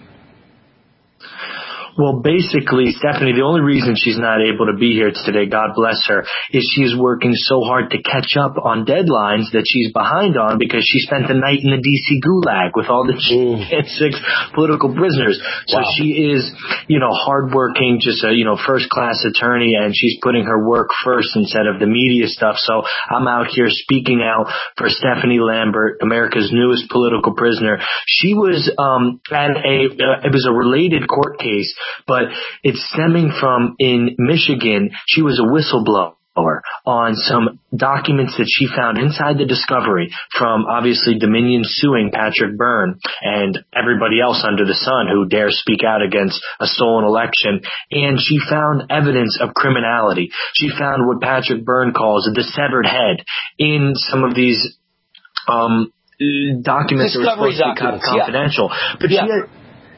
Well, basically, Stephanie, the only reason she's not able to be here today, God bless her, is she's working so hard to catch up on deadlines that she's behind on because she spent the night in the D C gulag with all the six political prisoners. So wow. She is, you know, hardworking, just a, you know, first-class attorney, and she's putting her work first instead of the media stuff. So I'm out here speaking out for Stephanie Lambert, America's newest political prisoner. She was um, at a, uh, it was a related court case, but it's stemming from in Michigan. She was a whistleblower on some documents that she found inside the Discovery from obviously Dominion suing Patrick Byrne and everybody else under the sun who dares speak out against a stolen election. And she found evidence of criminality. She found what Patrick Byrne calls the severed head in some of these um documents that were supposed to be confidential. Yeah. But yeah. she had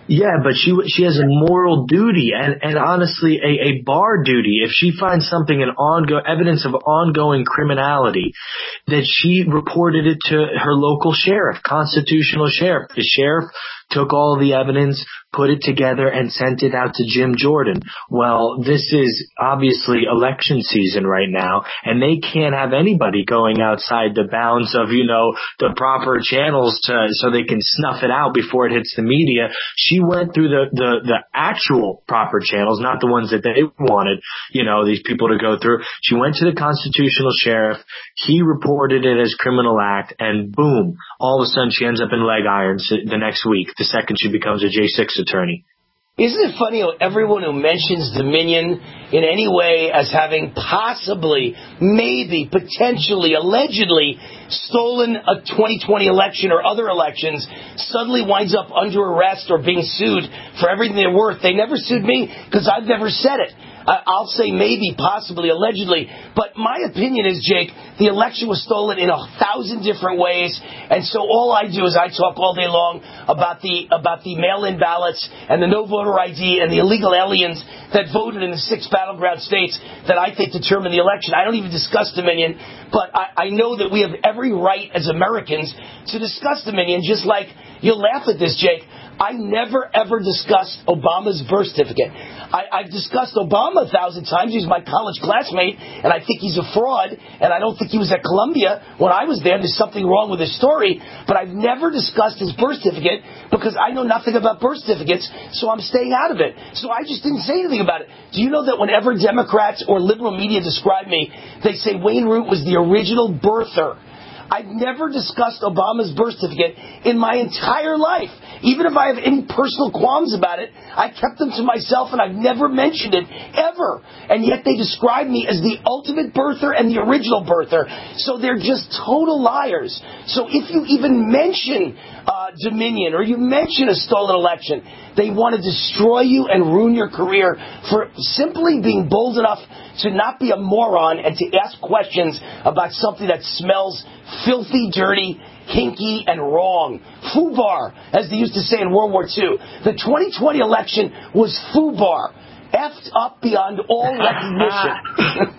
Yeah, but she she has a moral duty and, and honestly a, a bar duty. If she finds something in ongo evidence of ongoing criminality, that she reported it to her local sheriff, constitutional sheriff. The sheriff took all the evidence, put it together, and sent it out to Jim Jordan. Well, this is obviously election season right now, and they can't have anybody going outside the bounds of, you know, the proper channels to, so they can snuff it out before it hits the media. She went through the, the, the actual proper channels, not the ones that they wanted, you know, these people to go through. She went to the constitutional sheriff. He reported it as criminal act, and boom, all of a sudden she ends up in leg irons the next week, the second she becomes a J six attorney. Isn't it funny how everyone who mentions Dominion in any way as having possibly, maybe, potentially, allegedly stolen a twenty twenty election or other elections suddenly winds up under arrest or being sued for everything they're worth? They never sued me because I've never said it. I'll say maybe, possibly, allegedly. But my opinion is, Jake, the election was stolen in a thousand different ways. And so all I do is I talk all day long about the about the mail-in ballots and the no voter I D and the illegal aliens that voted in the six battleground states that I think determined the election. I don't even discuss Dominion, but I, I know that we have every right as Americans to discuss Dominion, just like you'll laugh at this, Jake. I never, ever discussed Obama's birth certificate. I, I've discussed Obama a thousand times. He's my college classmate, and I think he's a fraud, and I don't think he was at Columbia when I was there. There's something wrong with his story, but I've never discussed his birth certificate because I know nothing about birth certificates, so I'm staying out of it. So I just didn't say anything about it. Do you know that whenever Democrats or liberal media describe me, they say Wayne Root was the original birther? I've never discussed Obama's birth certificate in my entire life. Even if I have any personal qualms about it, I kept them to myself and I've never mentioned it, ever. And yet they describe me as the ultimate birther and the original birther. So they're just total liars. So if you even mention uh, Dominion or you mention a stolen election, they want to destroy you and ruin your career for simply being bold enough to not be a moron and to ask questions about something that smells filthy, dirty, hinky, and wrong. FUBAR, as they used to say in World War Two. The twenty twenty election was FUBAR. Effed up beyond all recognition.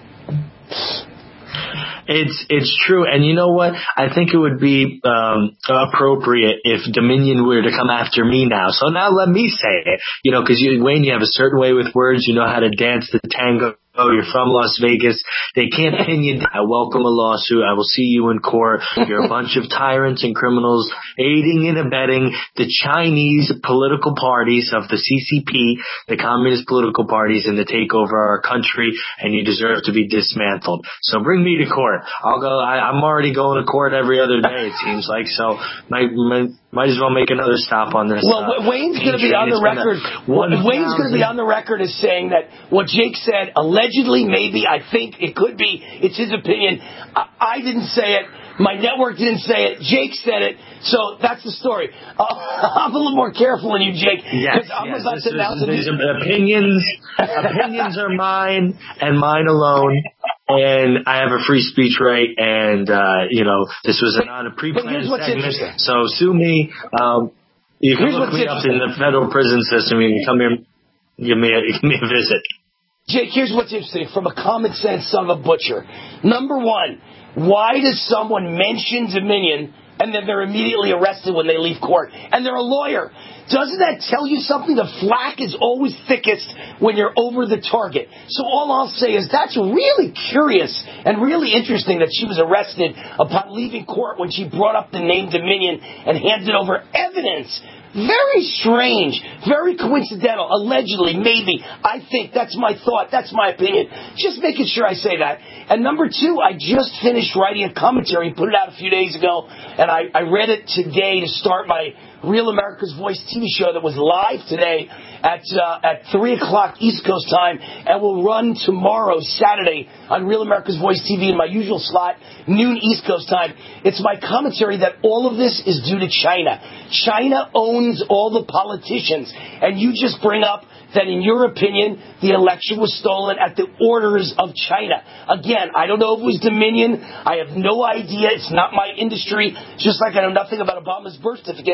It's it's true, and you know what? I think it would be um, appropriate if Dominion were to come after me now. So now let me say it, you know, because you, Wayne, you have a certain way with words. You know how to dance the tango. Oh, you're from Las Vegas. They can't pin you down. I welcome a lawsuit. I will see you in court. You're a bunch of tyrants and criminals aiding and abetting the Chinese political parties of the C C P, the communist political parties, and the takeover of our country, and you deserve to be dismantled. So bring me to court. I'll go. I, I'm already going to court every other day, it seems like. So might, might, might as well make another stop on this. Well, uh, Wayne's going to be on the record. Wayne's going to be on the record as saying that what Jake said, allegedly, maybe, I think, it could be, it's his opinion. I, I didn't say it. My network didn't say it. Jake said it. So that's the story. Uh, I'm a little more careful than you, Jake. Yes, I'm yes. about This to is, announce these are opinions. Opinions are mine and mine alone. And I have a free speech right. And, uh, you know, this was not a pre-planned segment. So sue me. Um, you can here's look me up in the federal prison system. You can come here and give me a, give me a visit. Jake, here's what's interesting from a common sense son of a butcher. Number one, why does someone mention Dominion and then they're immediately arrested when they leave court? And they're a lawyer. Doesn't that tell you something? The flack is always thickest when you're over the target. So all I'll say is that's really curious and really interesting that she was arrested upon leaving court when she brought up the name Dominion and handed over evidence. Very strange, very coincidental, allegedly, maybe. I think, that's my thought, that's my opinion. Just making sure I say that. And number two, I just finished writing a commentary, put it out a few days ago, and I, I read it today to start my Real America's Voice T V show that was live today at uh, at three o'clock East Coast time and will run tomorrow, Saturday, on Real America's Voice T V in my usual slot, noon East Coast time. It's my commentary that all of this is due to China. China owns all the politicians, and you just bring up that, in your opinion, the election was stolen at the orders of China. Again, I don't know if it was Dominion. I have no idea. It's not my industry, just like I know nothing about Obama's birth certificate.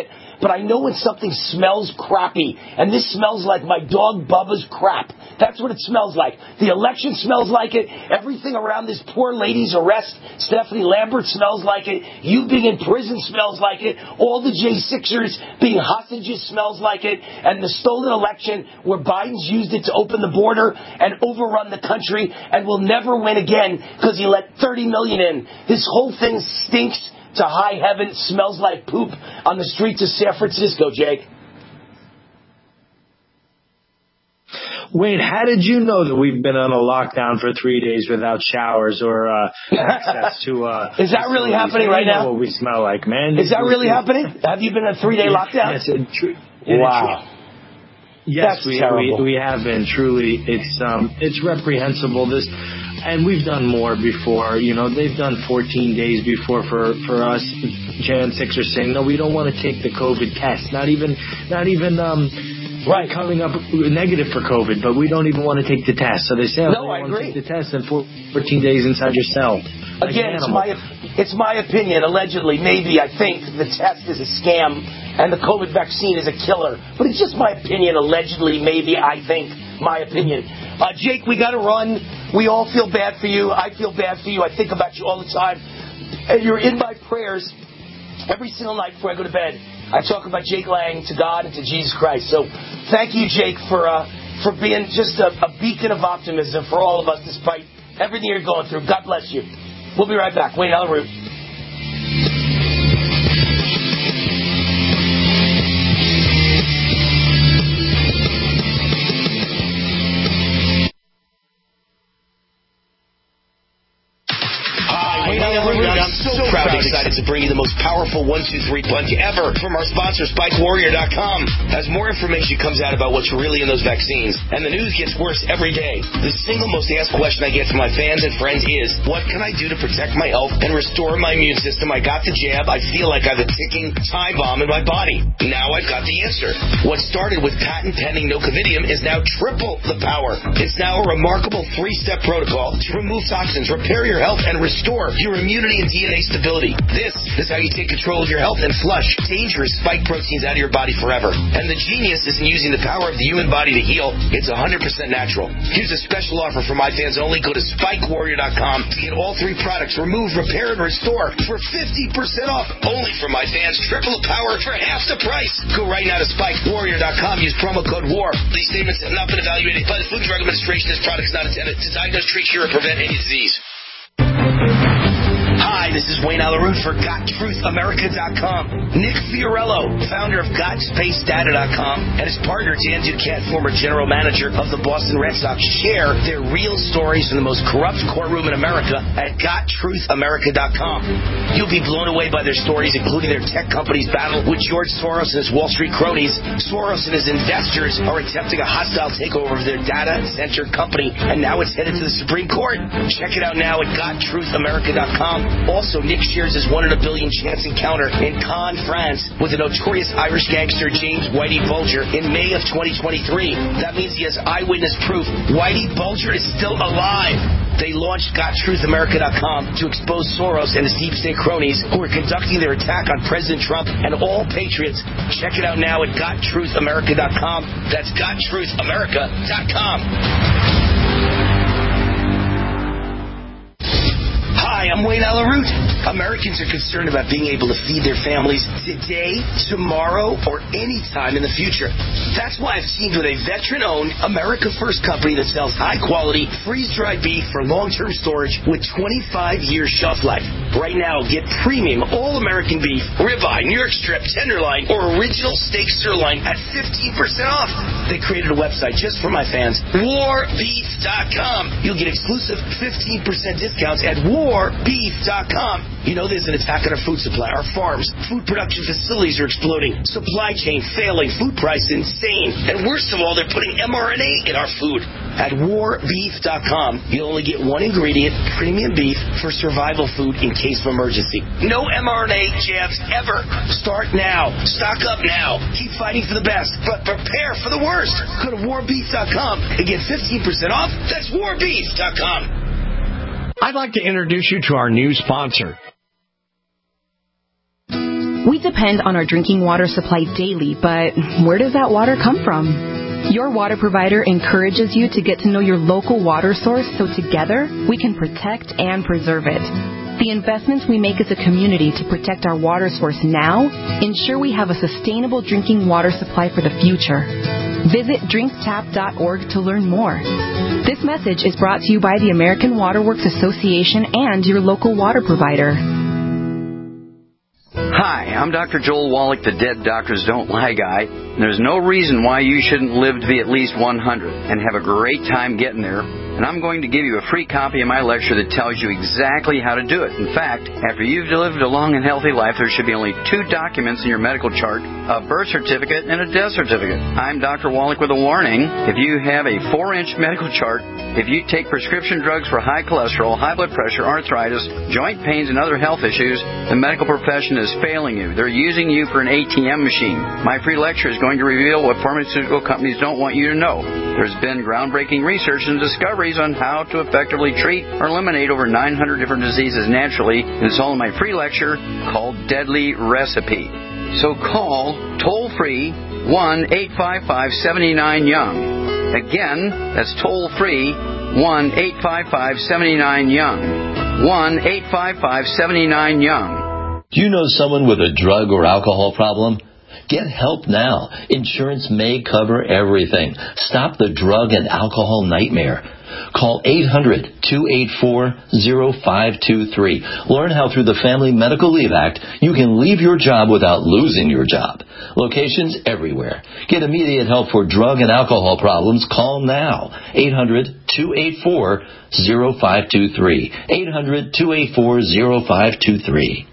but I know when something smells crappy, and this smells like my dog Bubba's crap. That's what it smells like. The election smells like it. Everything around this poor lady's arrest, Stephanie Lambert, smells like it. You being in prison smells like it. All the J sixers being hostages smells like it. And the stolen election where Biden's used it to open the border and overrun the country and will never win again because he let thirty million in. This whole thing stinks to high heaven. It smells like poop on the streets of San Francisco, Jake. Wayne, how did you know that we've been on a lockdown for three days without showers or uh, access to... Uh, Is that really happening right now? What we smell like, man. Is that really happening? Have you been in a three-day lockdown? Yes. It, tr- wow. It, yes, That's we, terrible. we we have been. Truly, it's um it's reprehensible. This, and we've done more before. You know, they've done fourteen days before for for us. Jan six are saying, no, we don't want to take the COVID test. Not even, not even um. Right, coming up negative for COVID, but we don't even want to take the test. So they say, oh, no, I want agree. to take the test and fourteen days inside your cell. Like Again, it's my, it's my opinion. Allegedly, maybe, I think the test is a scam and the COVID vaccine is a killer. But it's just my opinion. Allegedly, maybe, I think, my opinion. Uh, Jake, we got to run. We all feel bad for you. I feel bad for you. I think about you all the time. And you're in my prayers every single night before I go to bed. I talk about Jake Lang to God and to Jesus Christ. So thank you, Jake, for uh, for being just a, a beacon of optimism for all of us despite everything you're going through. God bless you. We'll be right back. Wayne Allyn Root. I'm so proud and excited to bring you the most powerful one two three punch ever from our sponsor, Spike Warrior dot com. As more information comes out about what's really in those vaccines, and the news gets worse every day, the single most asked question I get from my fans and friends is, what can I do to protect my health and restore my immune system? I got the jab. I feel like I have a ticking time bomb in my body. Now I've got the answer. What started with patent-pending nocovidium is now triple the power. It's now a remarkable three-step protocol to remove toxins, repair your health, and restore your immunity and D N A stability. This is how you take control of your health and flush dangerous spike proteins out of your body forever. And the genius isn't using the power of the human body to heal. It's one hundred percent natural. Here's a special offer for my fans only. Go to Spike Warrior dot com to get all three products, remove, repair, and restore for fifty percent off. Only for my fans. Triple the power for half the price. Go right now to Spike Warrior dot com. Use promo code WAR. These statements have not been evaluated by the Food and Drug Administration. This product is not intended to diagnose, treat, cure, or prevent any disease. Hi, this is Wayne Allyn Root for Got Truth America dot com. Nick Fiorello, founder of Got Space Data dot com, and his partner Dan Duquette, former general manager of the Boston Red Sox, share their real stories from the most corrupt courtroom in America at Got Truth America dot com. You'll be blown away by their stories, including their tech company's battle with George Soros and his Wall Street cronies. Soros and his investors are attempting a hostile takeover of their data center company, and now it's headed to the Supreme Court. Check it out now at Got Truth America dot com. Also, Nick shares his one in a billion chance encounter in Cannes, France, with the notorious Irish gangster James Whitey Bulger in May of twenty twenty-three. That means he has eyewitness proof Whitey Bulger is still alive. They launched Got Truth America dot com to expose Soros and his deep state cronies who are conducting their attack on President Trump and all patriots. Check it out now at Got Truth America dot com. That's Got Truth America dot com. Hi, I'm Wayne Allyn Root. Americans are concerned about being able to feed their families today, tomorrow, or any time in the future. That's why I've teamed with a veteran-owned, America-first company that sells high-quality, freeze-dried beef for long-term storage with twenty-five year shelf life. Right now, get premium all-American beef, ribeye, New York strip, tenderloin, or original steak sirloin at fifteen percent off. They created a website just for my fans, war beef dot com. You'll get exclusive fifteen percent discounts at war beef dot com. You know there's an attack on our food supply. Our farms, food production facilities are exploding. Supply chain failing. Food price insane. And worst of all, they're putting M R N A in our food. At war beef dot com, you'll only get one ingredient, premium beef, for survival food in case of emergency. No M R N A jabs ever. Start now. Stock up now. Keep fighting for the best, but prepare for the worst. Go to war beef dot com and get fifteen percent off. That's war beef dot com. I'd like to introduce you to our new sponsor. We depend on our drinking water supply daily, but where does that water come from? Your water provider encourages you to get to know your local water source so together we can protect and preserve it. The investments we make as a community to protect our water source now ensure we have a sustainable drinking water supply for the future. Visit drink tap dot org to learn more. This message is brought to you by the American Water Works Association and your local water provider. Hi, I'm Doctor Joel Wallach, the Dead Doctors Don't Lie guy. There's no reason why you shouldn't live to be at least one hundred and have a great time getting there. And I'm going to give you a free copy of my lecture that tells you exactly how to do it. In fact, after you've lived a long and healthy life, there should be only two documents in your medical chart, a birth certificate and a death certificate. I'm Doctor Wallach with a warning. If you have a four-inch medical chart, if you take prescription drugs for high cholesterol, high blood pressure, arthritis, joint pains, and other health issues, the medical profession is failing you. They're using you for an A T M machine. My free lecture is going to reveal what pharmaceutical companies don't want you to know. There's been groundbreaking research and discoveries on how to effectively treat or eliminate over nine hundred different diseases naturally. It's all in my free lecture called Deadly Recipe. So call toll-free one eight five five, seven nine, young. Again, that's toll-free one eight five five, seven nine, young. one eight five five, seven nine, young. Do you know someone with a drug or alcohol problem? Get help now. Insurance may cover everything. Stop the drug and alcohol nightmare. Call eight hundred, two eight four, zero five two three. Learn how through the Family Medical Leave Act you can leave your job without losing your job. Locations everywhere. Get immediate help for drug and alcohol problems. Call now. eight hundred, two eight four, zero five two three. eight hundred, two eight four, zero five two three.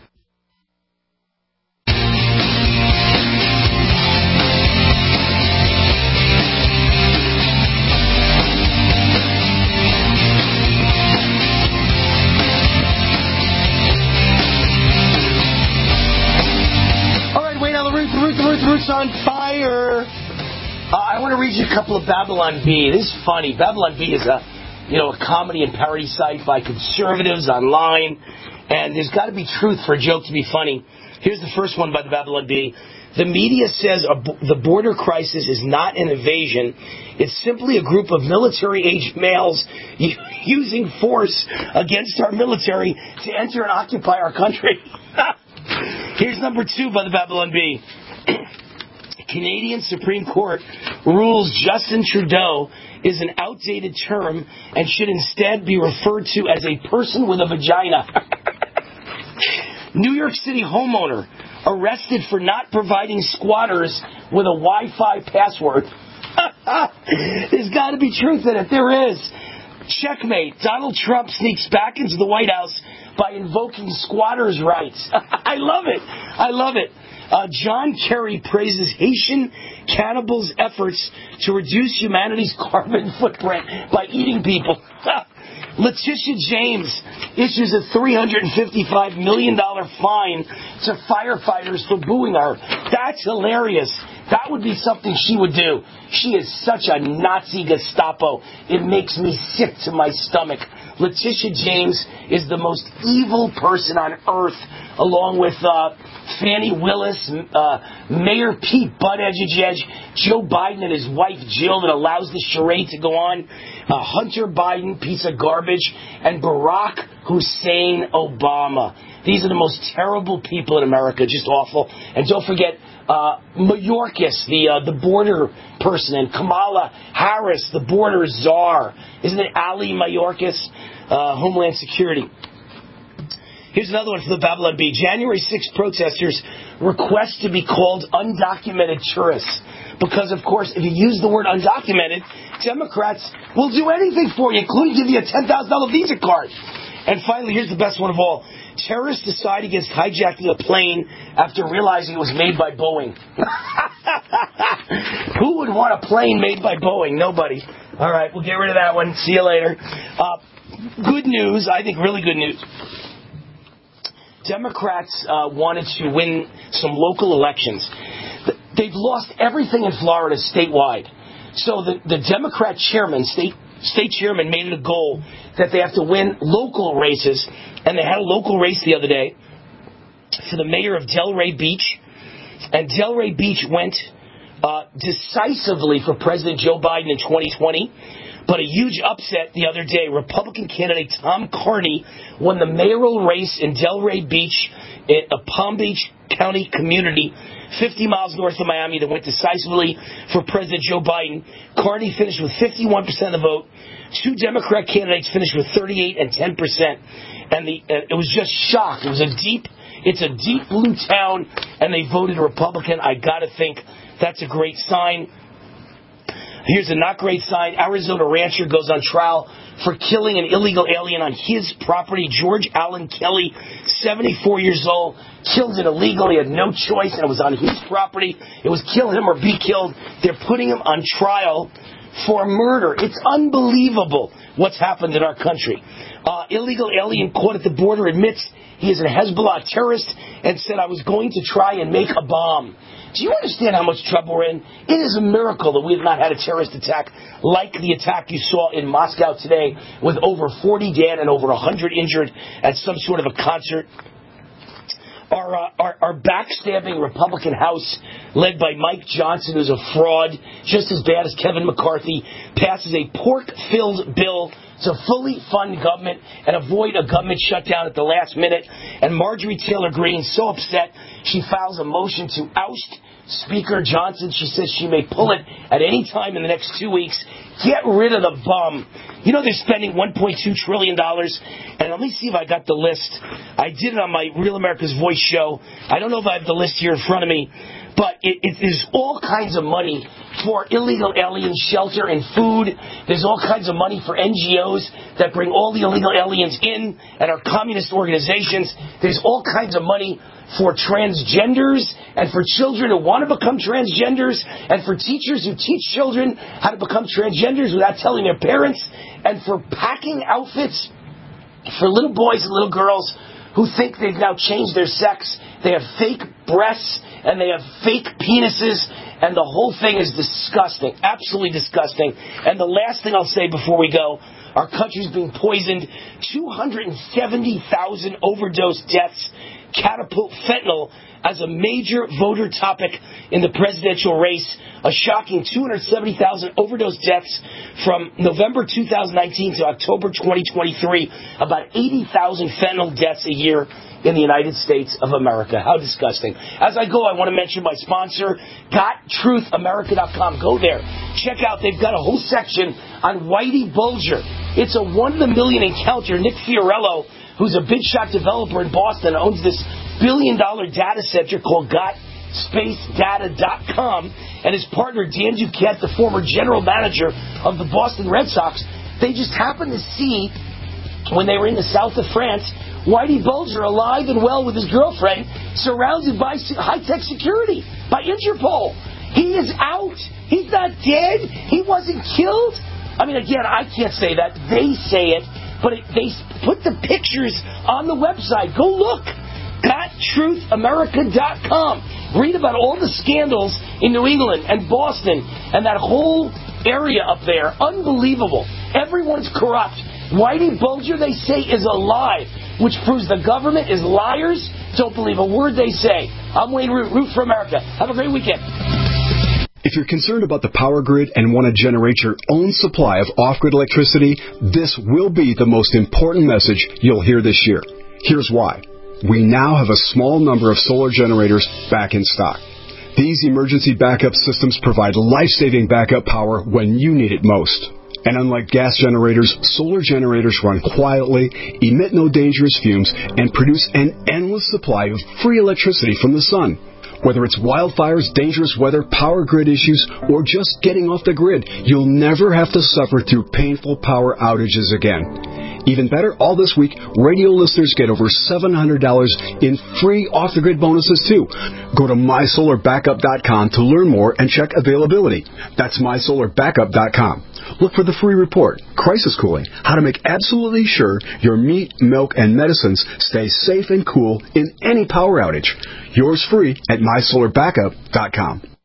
Roots on Fire. Uh, I want to read you a couple of Babylon Bee. This is funny. Babylon Bee is a, you know, a comedy and parody site by conservatives online, and there's got to be truth for a joke to be funny. Here's the first one by the Babylon Bee. The media says a, the border crisis is not an invasion. It's simply a group of military-aged males using force against our military to enter and occupy our country. Here's number two by the Babylon Bee. Canadian Supreme Court rules Justin Trudeau is an outdated term and should instead be referred to as a person with a vagina. New York City homeowner arrested for not providing squatters with a Wi-Fi password. There's got to be truth in it. There is. Checkmate. Donald Trump sneaks back into the White House by invoking squatters' rights. I love it. I love it. Uh, John Kerry praises Haitian cannibals' efforts to reduce humanity's carbon footprint by eating people. Letitia James issues a three hundred fifty-five million dollars fine to firefighters for booing her. That's hilarious. That would be something she would do. She is such a Nazi Gestapo. It makes me sick to my stomach. Letitia James is the most evil person on earth, along with uh, Fannie Willis, uh, Mayor Pete Buttigieg, Joe Biden and his wife Jill that allows the charade to go on, uh, Hunter Biden, piece of garbage, and Barack Hussein Obama. These are the most terrible people in America, just awful. And don't forget uh, Mayorkas, the uh, the border person, and Kamala Harris, the border czar. Isn't it Ali Mayorkas, uh, Homeland Security? Here's another one for the Babylon Bee. January sixth protesters request to be called undocumented tourists. Because, of course, if you use the word undocumented, Democrats will do anything for you, including give you a ten thousand dollars Visa card. And finally, here's the best one of all. Terrorists decide against hijacking a plane after realizing it was made by Boeing. Who would want a plane made by Boeing? Nobody. All right, we'll get rid of that one. See you later. Uh, good news, I think really good news. Democrats uh, wanted to win some local elections. They've lost everything in Florida statewide. So the, the Democrat chairman, state state chairman, made it a goal that they have to win local races. And they had a local race the other day for the mayor of Delray Beach, and Delray Beach went uh, decisively for President Joe Biden in twenty twenty. But a huge upset the other day. Republican candidate Tom Carney won the mayoral race in Delray Beach, in a Palm Beach County community, fifty miles north of Miami, that went decisively for President Joe Biden. Carney finished with fifty-one percent of the vote. Two Democrat candidates finished with thirty-eight and ten percent. And the uh, it was just shock. It was a deep, it's a deep blue town, and they voted Republican. I got to think that's a great sign. Here's a not great sign. Arizona rancher goes on trial for killing an illegal alien on his property. George Allen Kelly, seventy-four years old, killed it illegally. Had no choice, and it was on his property. It was kill him or be killed. They're putting him on trial for murder. It's unbelievable what's happened in our country. Uh, illegal alien caught at the border admits he is a Hezbollah terrorist and said, I was going to try and make a bomb. Do you understand how much trouble we're in? It is a miracle that we have not had a terrorist attack like the attack you saw in Moscow today, with over forty dead and over one hundred injured at some sort of a concert. Our, uh, our, our backstabbing Republican House, led by Mike Johnson, who's a fraud, just as bad as Kevin McCarthy, passes a pork-filled bill to fully fund government and avoid a government shutdown at the last minute. And Marjorie Taylor Greene, so upset, she files a motion to oust Speaker Johnson. She says she may pull it at any time in the next two weeks. Get rid of the bum. You know they're spending one point two trillion dollars. And let me see if I got the list. I did it on my Real America's Voice show. I don't know if I have the list here in front of me. But it, it, there's all kinds of money for illegal alien shelter and food. There's all kinds of money for N G Os that bring all the illegal aliens in and our communist organizations. There's all kinds of money for transgenders and for children who want to become transgenders and for teachers who teach children how to become transgenders without telling their parents, and for packing outfits for little boys and little girls who think they've now changed their sex. They have fake breasts and they have fake penises, and the whole thing is disgusting, absolutely disgusting. And the last thing I'll say before we go, our country's being poisoned. two hundred seventy thousand overdose deaths catapult fentanyl as a major voter topic in the presidential race. A shocking two hundred seventy thousand overdose deaths from November two thousand nineteen to October twenty twenty-three. About eighty thousand fentanyl deaths a year in the United States of America. How disgusting. As I go, I want to mention my sponsor, got truth america dot com. Go there. Check out, they've got a whole section on Whitey Bulger. It's a one in a million encounter. Nick Fiorello, who's a big shot developer in Boston, owns this billion dollar data center called got space data dot com, and his partner Dan Duquette, the former general manager of the Boston Red Sox, they just happened to see, when they were in the south of France, Whitey Bulger alive and well with his girlfriend, surrounded by high-tech security, by Interpol. He is out. He's not dead. He wasn't killed. I mean, again, I can't say that. They say it. But it, they put the pictures on the website. Go look. got truth america dot com. Read about all the scandals in New England and Boston and that whole area up there. Unbelievable. Everyone's corrupt. Whitey Bulger, they say, is alive, which proves the government is liars. Don't believe a word they say. I'm Wayne Root, Root for America. Have a great weekend. If you're concerned about the power grid and want to generate your own supply of off-grid electricity, this will be the most important message you'll hear this year. Here's why. We now have a small number of solar generators back in stock. These emergency backup systems provide life-saving backup power when you need it most. And unlike gas generators, solar generators run quietly, emit no dangerous fumes, and produce an endless supply of free electricity from the sun. Whether it's wildfires, dangerous weather, power grid issues, or just getting off the grid, you'll never have to suffer through painful power outages again. Even better, all this week, radio listeners get over seven hundred dollars in free off-the-grid bonuses, too. Go to my solar backup dot com to learn more and check availability. That's my solar backup dot com. Look for the free report, Crisis Cooling, how to make absolutely sure your meat, milk, and medicines stay safe and cool in any power outage. Yours free at my solar backup dot com.